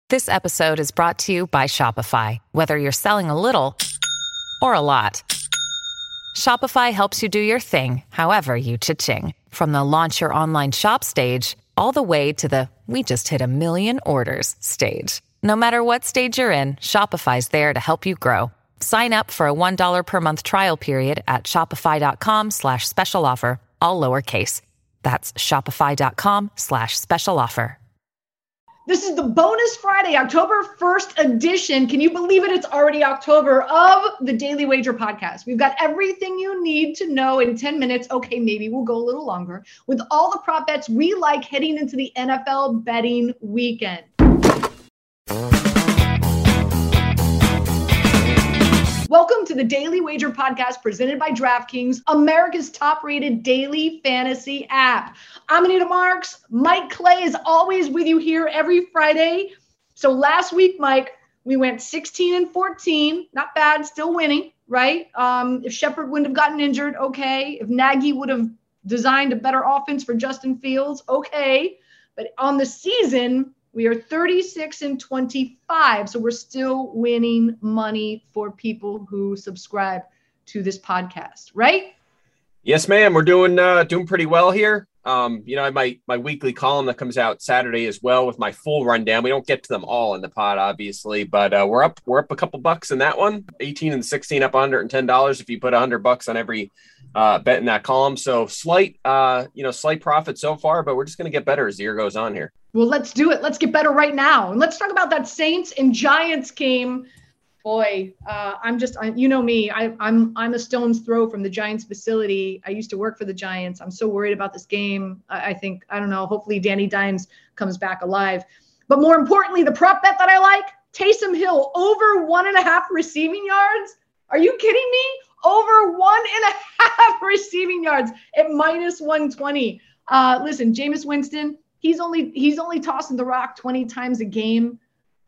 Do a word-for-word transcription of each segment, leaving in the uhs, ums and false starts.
This episode is brought to you by Shopify. Whether you're selling a little or a lot, Shopify helps you do your thing, however you cha-ching. From the launch your online shop stage, all the way to the we just hit a million orders stage. No matter what stage you're in, Shopify's there to help you grow. Sign up for a one dollar per month trial period at shopify.com slash special offer, all lowercase. That's shopify.com slash special offer. This is the bonus Friday, October first edition. Can you believe it? It's already October of the Daily Wager podcast. We've got everything you need to know in ten minutes. Okay, maybe we'll go a little longer with all the prop bets we like heading into the N F L betting weekend. Welcome to the Daily Wager podcast presented by DraftKings, America's top-rated daily fantasy app. I'm Anita Marks. Mike Clay is always with you here every Friday. So last week, Mike, we went sixteen and fourteen. Not bad, still winning, right? Um, if Shepard wouldn't have gotten injured, okay. If Nagy would have designed a better offense for Justin Fields, okay. But on the season, we are thirty-six and twenty-five, so we're still winning money for people who subscribe to this podcast, right? Yes, ma'am. We're doing uh, doing pretty well here. Um, you know, I have my my weekly column that comes out Saturday as well with my full rundown. We don't get to them all in the pod, obviously, but uh, we're up we're up a couple bucks in that one. eighteen and sixteen, up one hundred ten dollars if you put one hundred bucks on every uh, bet in that column. So slight, uh, you know, slight profit so far, but we're just going to get better as the year goes on here. Well, let's do it. Let's get better right now. And let's talk about that Saints and Giants game. Boy, uh, I'm just, I, you know me, I, I'm I'm a stone's throw from the Giants facility. I used to work for the Giants. I'm so worried about this game. I, I think, I don't know, hopefully Danny Dimes comes back alive. But more importantly, the prop bet that I like, Taysom Hill, over one and a half receiving yards. Are you kidding me? Over one and a half receiving yards at minus one twenty. Uh, listen, Jameis Winston, He's only he's only tossing the rock twenty times a game.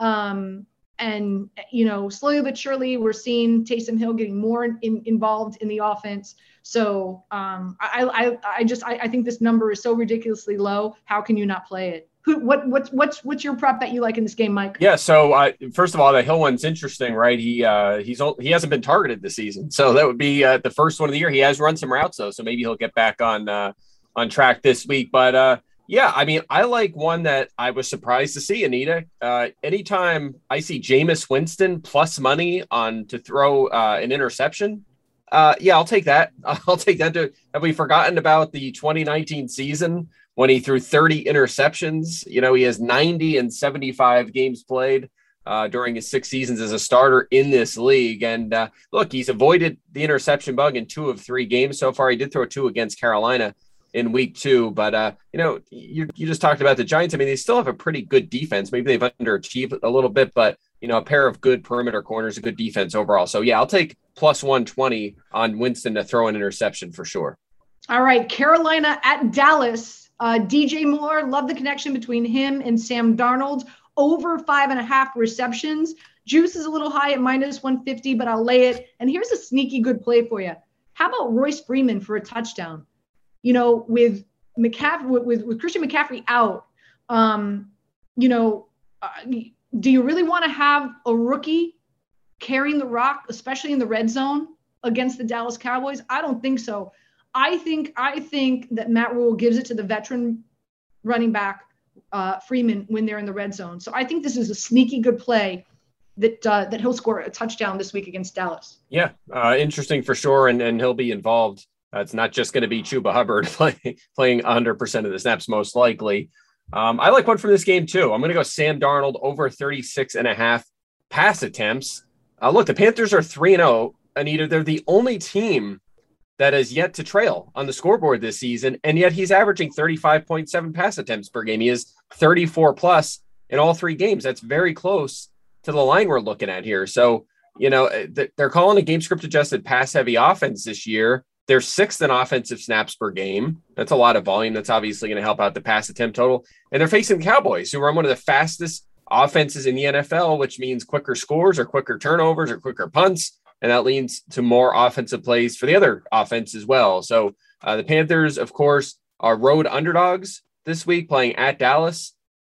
Um, and, you know, slowly but surely, we're seeing Taysom Hill getting more in, involved in the offense. So um, I, I I just I, I think this number is so ridiculously low. How can you not play it? Who what what's what's what's your prop that you like in this game, Mike? Yeah. So uh, first of all, the Hill one's interesting, right? He uh, he's he hasn't been targeted this season, so that would be uh, the first one of the year. He has run some routes though, so maybe he'll get back on uh, on track this week. But uh, yeah, I mean, I like one that I was surprised to see, Anita. Uh, anytime I see Jameis Winston plus money on to throw uh, an interception, uh, yeah, I'll take that. I'll take that. To, have we forgotten about the twenty nineteen season when he threw thirty interceptions? You know, he has ninety and seventy-five games played uh, during his six seasons as a starter in this league. And uh, look, he's avoided the interception bug in two of three games so far. He did throw two against Carolina in week two, but uh, you know, you you just talked about the Giants. I mean, they still have a pretty good defense. Maybe they've underachieved a little bit, but you know, a pair of good perimeter corners, a good defense overall. So yeah, I'll take plus one twenty on Winston to throw an interception for sure. All right, Carolina at Dallas. Uh, D J Moore, love the connection between him and Sam Darnold. Over five and a half receptions. Juice is a little high at minus one fifty, but I'll lay it. And here's a sneaky good play for you. How about Royce Freeman for a touchdown? You know, with McCaffrey, with, with Christian McCaffrey out, um, you know, uh, do you really want to have a rookie carrying the rock, especially in the red zone against the Dallas Cowboys? I don't think so. I think I think that Matt Rule gives it to the veteran running back uh, Freeman when they're in the red zone. So I think this is a sneaky good play that uh, that he'll score a touchdown this week against Dallas. Yeah, uh, interesting for sure, and and he'll be involved. Uh, it's not just going to be Chuba Hubbard play, playing one hundred percent of the snaps, most likely. Um, I like one from this game, too. I'm going to go Sam Darnold over thirty-six and a half pass attempts. Uh, look, the Panthers are three and oh, Anita. They're the only team that has yet to trail on the scoreboard this season, and yet he's averaging thirty-five point seven pass attempts per game. He is thirty-four plus in all three games. That's very close to the line we're looking at here. So, you know, they're calling a game script adjusted pass heavy offense this year. They're sixth in offensive snaps per game. That's a lot of volume. That's obviously going to help out the pass attempt total. And they're facing the Cowboys, who run one of the fastest offenses in the N F L, which means quicker scores or quicker turnovers or quicker punts. And that leads to more offensive plays for the other offense as well. So uh, the Panthers, of course, are road underdogs this week, playing at Dallas.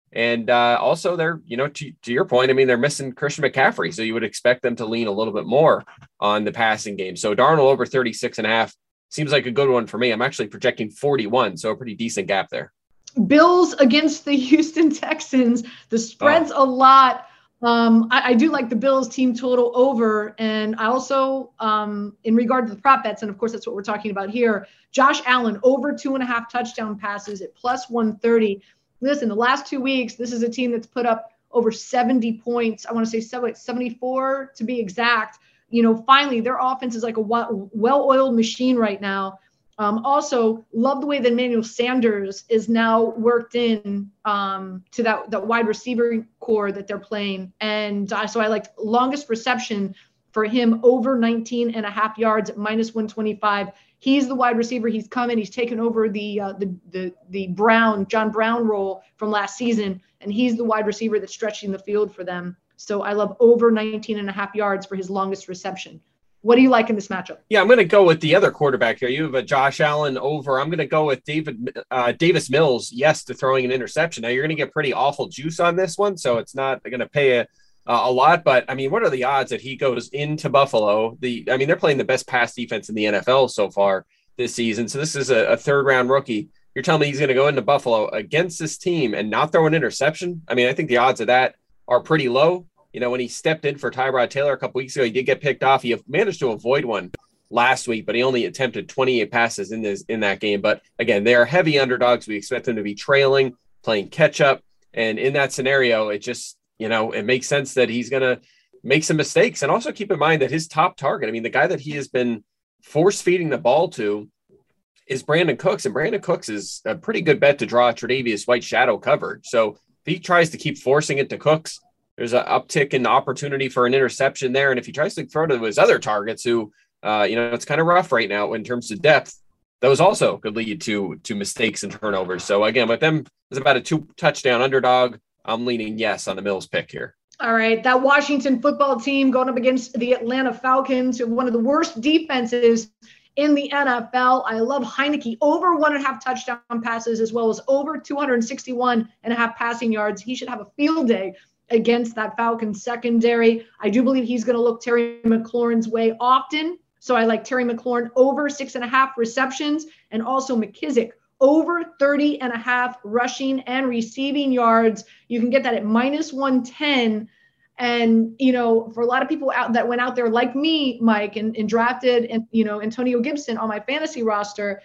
And uh, also they're, you know, to, to your point, I mean, they're missing Christian McCaffrey. So you would expect them to lean a little bit more on the passing game. So Darnold over thirty-six and a half seems like a good one for me. I'm actually projecting forty-one. So a pretty decent gap there. Bills against the Houston Texans. The spread's oh. a lot. Um, I, I do like the Bills team total over. And I also, um, in regard to the prop bets, and of course, that's what we're talking about here, Josh Allen over two and a half touchdown passes at plus one thirty. Listen, the last two weeks, this is a team that's put up over seventy points. I want to say seventy-four to be exact. You know, finally, their offense is like a well-oiled machine right now. Um, also, love the way that Emmanuel Sanders is now worked in um, to that, that wide receiver core that they're playing. And uh, so I liked longest reception for him over nineteen and a half yards at minus one twenty-five. He's the wide receiver. He's coming. He's taken over the, uh, the the the Brown, John Brown role from last season. And he's the wide receiver that's stretching the field for them. So I love over nineteen and a half yards for his longest reception. What do you like in this matchup? Yeah, I'm going to go with the other quarterback here. You have a Josh Allen over. I'm going to go with David uh, Davis Mills, yes, to throwing an interception. Now, you're going to get pretty awful juice on this one, so it's not going to pay a, a lot. But, I mean, what are the odds that he goes into Buffalo? The I mean, they're playing the best pass defense in the N F L so far this season. So this is a, a third-round rookie. You're telling me he's going to go into Buffalo against this team and not throw an interception? I mean, I think the odds of that are pretty low. You know, when he stepped in for Tyrod Taylor a couple weeks ago, he did get picked off. He managed to avoid one last week, but he only attempted twenty-eight passes in this in that game. But again, they are heavy underdogs. We expect them to be trailing, playing catch up. And in that scenario, it just, you know, it makes sense that he's going to make some mistakes. And also keep in mind that his top target, I mean, the guy that he has been force feeding the ball to is Brandon Cooks. And Brandon Cooks is a pretty good bet to draw Tre'Davious White shadow coverage. So if he tries to keep forcing it to Cooks, there's an uptick in opportunity for an interception there. And if he tries to throw to his other targets who, uh, you know, it's kind of rough right now in terms of depth, those also could lead to, to mistakes and turnovers. So again, with them, it's about a two touchdown underdog. I'm leaning yes on the Mills pick here. All right. That Washington football team going up against the Atlanta Falcons, one of the worst defenses in the N F L. I love Heineke over one and a half touchdown passes, as well as over two hundred sixty-one and a half passing yards. He should have a field day against that Falcons secondary. I do believe he's going to look Terry McLaurin's way often. So I like Terry McLaurin over six and a half receptions, and also McKissick over thirty and a half rushing and receiving yards. You can get that at minus one ten. And, you know, for a lot of people out that went out there like me, Mike, and, and drafted, and, you know, Antonio Gibson on my fantasy roster,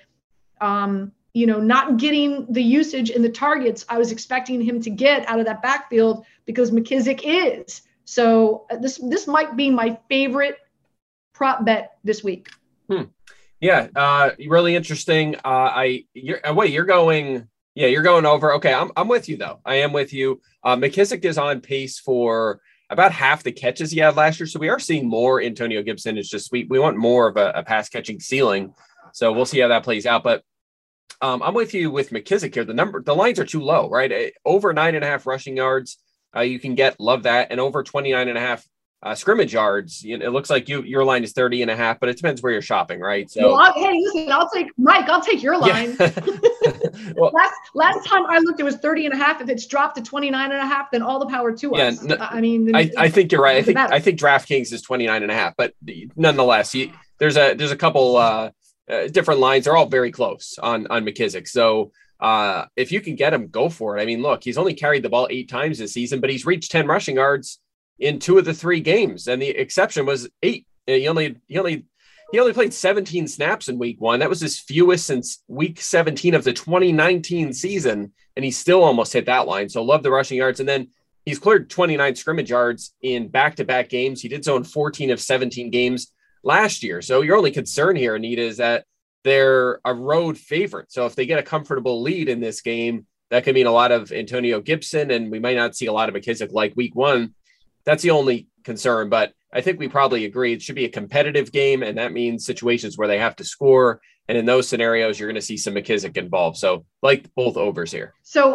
um, you know, not getting the usage and the targets I was expecting him to get out of that backfield because McKissick is. So uh, this this might be my favorite prop bet this week. Hmm. Yeah, uh, really interesting. Uh, I you're uh, wait, you're going, yeah, you're going over. Okay, I'm I'm with you though. I am with you. Uh, McKissick is on pace for about half the catches he had last year, so we are seeing more Antonio Gibson. It's just we we want more of a, a pass catching ceiling. So we'll see how that plays out, but. Um, I'm with you with McKissick here. The number, the lines are too low, right? Over nine and a half rushing yards, uh, you can get, love that. And over twenty-nine and a half uh, scrimmage yards. You know, it looks like you, your line is thirty and a half, but it depends where you're shopping, right? So, well, I'll, hey, listen, I'll take Mike, I'll take your line. Yeah. well, last, last time I looked, it was thirty and a half. If it's dropped to twenty-nine and a half, then all the power to yeah, us. No, I mean, I, I think you're right. I think, I think DraftKings is twenty-nine and a half, but nonetheless, you, there's a, there's a couple, uh, Uh, different lines. They're all very close on, on McKissick. So uh, if you can get him, go for it. I mean, look, he's only carried the ball eight times this season, but he's reached ten rushing yards in two of the three games. And the exception was eight. He only, he only, he only played seventeen snaps in week one. That was his fewest since week seventeen of the twenty nineteen season. And he still almost hit that line. So love the rushing yards. And then he's cleared twenty-nine scrimmage yards in back-to-back games. He did so in fourteen of seventeen games last year. So your only concern here, Anita, is that they're a road favorite. So if they get a comfortable lead in this game, that could mean a lot of Antonio Gibson, and we might not see a lot of McKissick like week one. That's the only concern, but I think we probably agree it should be a competitive game, and that means situations where they have to score. And in those scenarios, you're going to see some McKissick involved. So like both overs here. So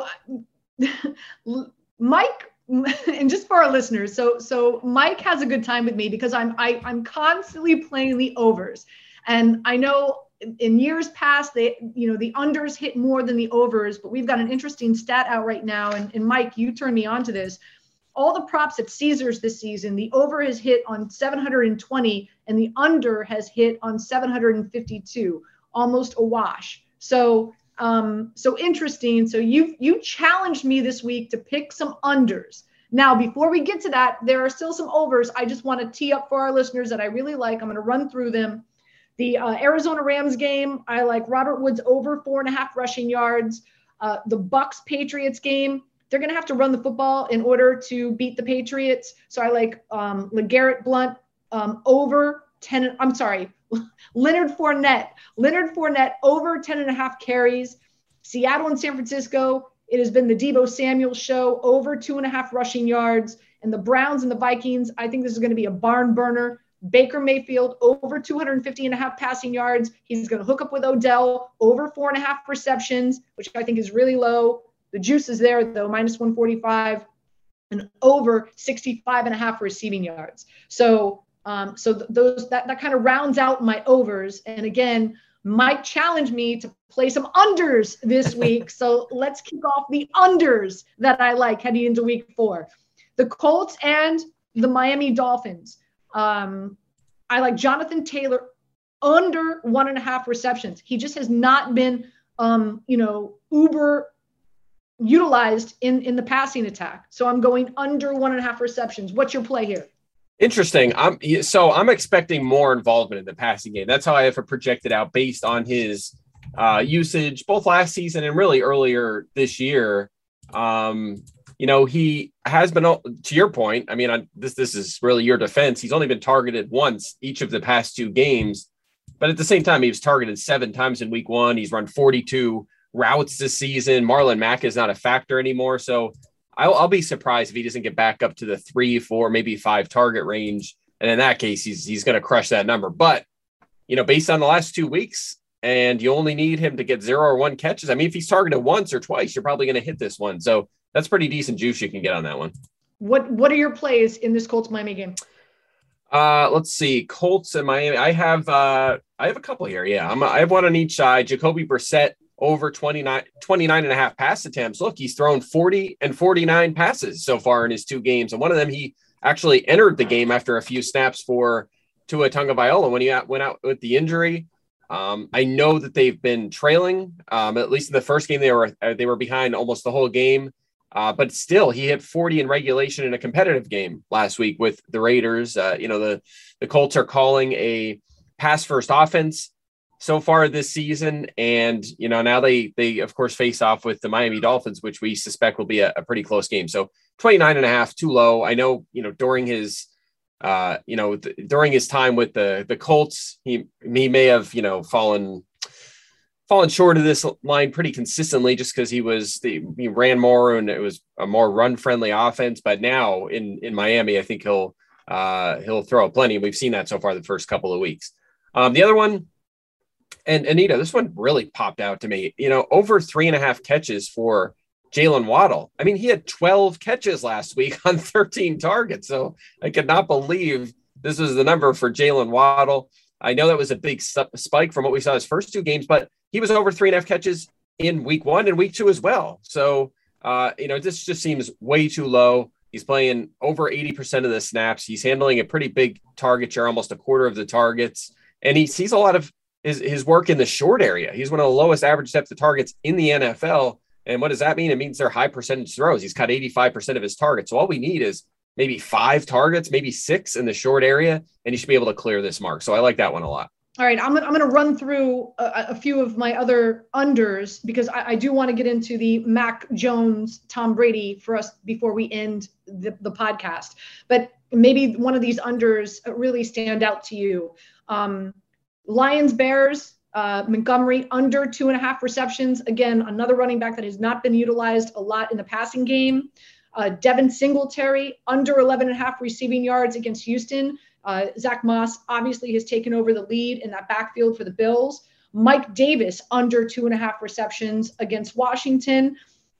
Mike, and just for our listeners, so so Mike has a good time with me because I'm I, I'm constantly playing the overs, and I know in, in years past, they, you know, the unders hit more than the overs, but we've got an interesting stat out right now. And, and Mike, you turned me on to this. All the props at Caesars this season, the over has hit on seven hundred twenty and the under has hit on seven hundred fifty-two, almost a wash. So, um, so interesting. So you, you challenged me this week to pick some unders. Now, before we get to that, there are still some overs I just want to tee up for our listeners that I really like. I'm going to run through them. The uh, Arizona Rams game, I like Robert Woods over four and a half rushing yards. Uh, the Bucks Patriots game, they're going to have to run the football in order to beat the Patriots. So I like um, LeGarrette Blount um, over ten. I'm sorry, Leonard Fournette. Leonard Fournette over ten and a half carries. Seattle and San Francisco, it has been the Deebo Samuel show, over two and a half rushing yards. And the Browns and the Vikings, I think this is going to be a barn burner. Baker Mayfield over two hundred fifty and a half passing yards. He's going to hook up with Odell over four and a half receptions, which I think is really low. The juice is there though, minus one forty-five, and over sixty-five and a half receiving yards. So, um, so th- those that that kind of rounds out my overs. And again, Mike challenged me to play some unders this week. So let's kick off the unders that I like heading into week four. The Colts and the Miami Dolphins. Um, I like Jonathan Taylor under one and a half receptions. He just has not been, um, you know, uber utilized in, in the passing attack. So I'm going under one and a half receptions. What's your play here? Interesting. I'm so I'm expecting more involvement in the passing game. That's how I have it projected out based on his uh, usage both last season and really earlier this year. Um, you know, he has been, to your point, I mean, I, this this is really your defense. He's only been targeted once each of the past two games. But at the same time, he was targeted seven times in week one. He's run forty-two routes this season. Marlon Mack is not a factor anymore. So I'll, I'll be surprised if he doesn't get back up to the three, four, maybe five target range. And in that case, he's he's going to crush that number. But, you know, based on the last two weeks, and you only need him to get zero or one catches. I mean, if he's targeted once or twice, you're probably going to hit this one. So that's pretty decent juice you can get on that one. What What are your plays in this Colts Miami game? Uh, let's see. Colts and Miami. I have uh, I have a couple here. Yeah, I'm, I have one on each side. Jacoby Brissett over twenty-nine, twenty-nine and a half pass attempts. Look, he's thrown forty and forty-nine passes so far in his two games. And one of them, he actually entered the game after a few snaps for Tua Tagovailoa when he went out with the injury. Um, I know that they've been trailing, um, at least in the first game, they were, they were behind almost the whole game. Uh, but still, he hit forty in regulation in a competitive game last week with the Raiders. Uh, you know, the, the Colts are calling a pass first offense so far this season. And, you know, now they, they of course face off with the Miami Dolphins, which we suspect will be a, a pretty close game. So twenty-nine and a half, too low. I know, you know, during his, uh, you know, th- during his time with the, the Colts, he, he may have, you know, fallen, fallen short of this line pretty consistently just because he was, the, he ran more and it was a more run friendly offense. But now in, in Miami, I think he'll, uh, he'll throw plenty. We've seen that so far the first couple of weeks. Um, the other one, and Anita, this one really popped out to me, you know, over three and a half catches for Jalen Waddle. I mean, he had twelve catches last week on thirteen targets. So I could not believe this was the number for Jalen Waddle. I know that was a big spike from what we saw his first two games, but he was over three and a half catches in week one and week two as well. So, uh, you know, this just seems way too low. He's playing over eighty percent of the snaps. He's handling a pretty big target share, almost a quarter of the targets. And he sees a lot of his, his work in the short area. He's one of the lowest average depth of targets in the N F L. And what does that mean? It means they're high percentage throws. He's caught eighty-five percent of his targets. So all we need is maybe five targets, maybe six in the short area, and he should be able to clear this mark. So I like that one a lot. All right, I'm, I'm going to run through a, a few of my other unders because I, I do want to get into the Mac Jones, Tom Brady for us before we end the, the podcast. But maybe one of these unders really stand out to you. Um, Lions, Bears, uh, Montgomery under two and a half receptions. Again, another running back that has not been utilized a lot in the passing game. Uh, Devin Singletary under eleven and a half receiving yards against Houston. Uh, Zach Moss obviously has taken over the lead in that backfield for the Bills. Mike Davis under two and a half receptions against Washington.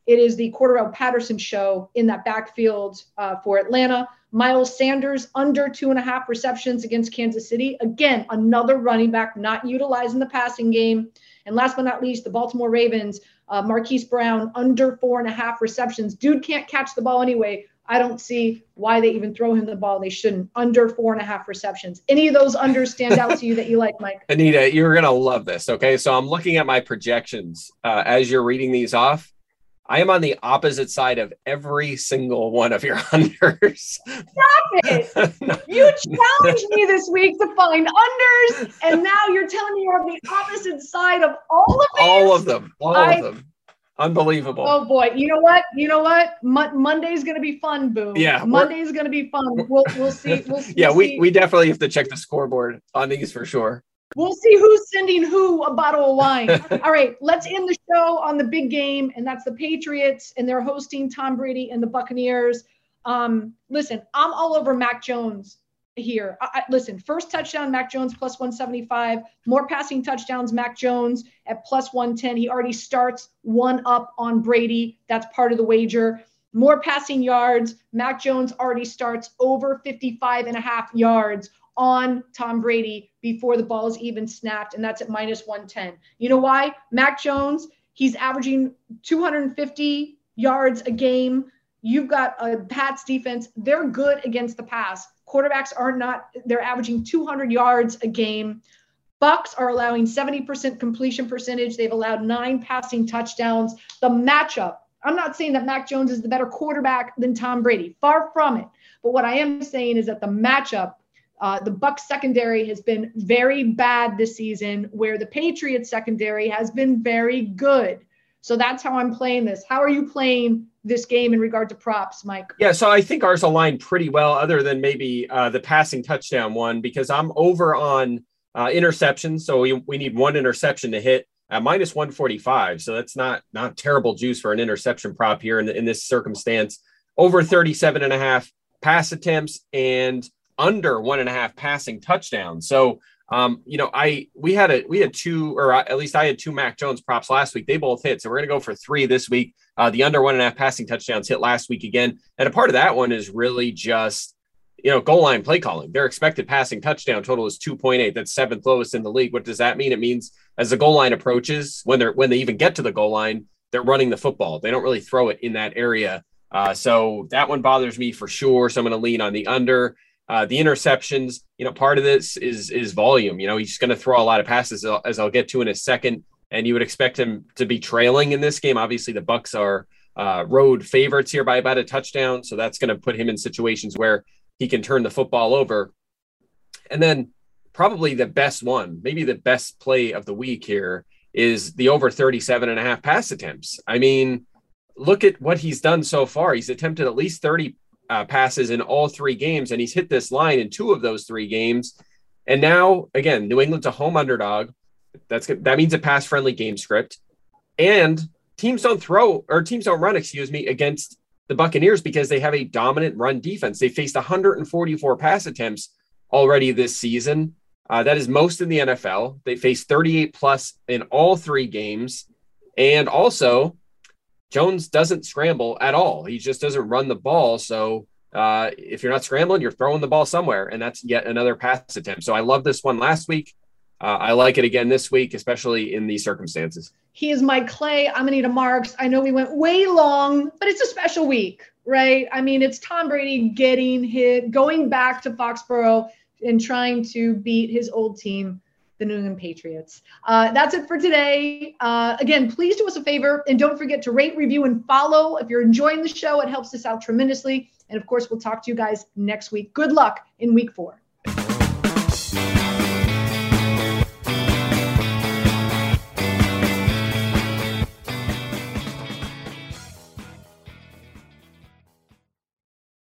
It is the Cordero Patterson show in that backfield uh, for Atlanta. Miles Sanders under two and a half receptions against Kansas City. Again, another running back not utilized in the passing game. And last but not least, the Baltimore Ravens, uh, Marquise Brown under four and a half receptions. Dude can't catch the ball anyway. I don't see why they even throw him the ball. They shouldn't. Under four and a half receptions. Any of those unders stand out to you that you like, Mike? Anita, you're going to love this. Okay. So I'm looking at my projections uh, as you're reading these off. I am on the opposite side of every single one of your unders. Stop it. You challenged me this week to find unders, and now you're telling me you're on the opposite side of all of these? All of them. All I, of them. Unbelievable. Oh, boy. You know what? You know what? Mo- Monday's going to be fun, Boom. Yeah. Monday's going to be fun. We'll, we'll see. We'll, yeah, we'll we, see. we definitely have to check the scoreboard on these for sure. We'll see who's sending who a bottle of wine. All right, let's end the show on the big game, and that's the Patriots, and they're hosting Tom Brady and the Buccaneers. Um, listen, I'm all over Mac Jones here. I, I, listen, first touchdown, Mac Jones plus one seventy-five. More passing touchdowns, Mac Jones at plus one ten. He already starts one up on Brady. That's part of the wager. More passing yards. Mac Jones already starts over fifty-five and a half yards on Tom Brady before the ball is even snapped, and that's at minus one ten. You know why? Mac Jones, he's averaging two hundred fifty yards a game. You've got a Pats defense. They're good against the pass. Quarterbacks are not. They're averaging two hundred yards a game. Bucs are allowing seventy percent completion percentage. They've allowed nine passing touchdowns. The matchup, I'm not saying that Mac Jones is the better quarterback than Tom Brady. Far from it. But what I am saying is that the matchup, Uh, the Bucs secondary has been very bad this season, where the Patriots secondary has been very good. So that's how I'm playing this. How are you playing this game in regard to props, Mike? Yeah, so I think ours aligned pretty well, other than maybe uh, the passing touchdown one, because I'm over on uh, interceptions. So we, we need one interception to hit at minus one forty-five. So that's not not terrible juice for an interception prop here in, in this circumstance. Over thirty-seven and a half pass attempts and under one and a half passing touchdowns. So, um, you know, I, we had a, we had two, or at least I had two Mac Jones props last week. They both hit. So we're going to go for three this week. Uh, the under one and a half passing touchdowns hit last week again. And a part of that one is really just, you know, goal line play calling. Their expected passing touchdown total is two point eight. That's seventh lowest in the league. What does that mean? It means as the goal line approaches, when they're, when they even get to the goal line, they're running the football. They don't really throw it in that area. Uh, so that one bothers me for sure. So I'm going to lean on the under. Uh, the interceptions, you know, part of this is is volume. You know, he's going to throw a lot of passes, as I'll get to in a second, and you would expect him to be trailing in this game. Obviously, the Bucs are uh, road favorites here by about a touchdown, so that's going to put him in situations where he can turn the football over. And then probably the best one, maybe the best play of the week here, is the over thirty-seven and a half pass attempts. I mean, look at what he's done so far. He's attempted at least thirty Uh, passes in all three games, and he's hit this line in two of those three games. And now, again, New England's a home underdog. That's that means a pass-friendly game script. And teams don't throw, or teams don't run, excuse me, against the Buccaneers because they have a dominant run defense. They faced one hundred forty-four pass attempts already this season. Uh, that is most in the N F L. They faced thirty-eight plus in all three games. And also, Jones doesn't scramble at all. He just doesn't run the ball. So uh, if you're not scrambling, you're throwing the ball somewhere, and that's yet another pass attempt. So I love this one last week. Uh, I like it again this week, especially in these circumstances. He is my Clay. I'm Anita Marks. I know we went way long, but it's a special week, right? I mean, it's Tom Brady getting hit, going back to Foxborough and trying to beat his old team, the New England Patriots. Uh, that's it for today. Uh, again, please do us a favor and don't forget to rate, review, and follow. If you're enjoying the show, it helps us out tremendously. And of course, we'll talk to you guys next week. Good luck in week four.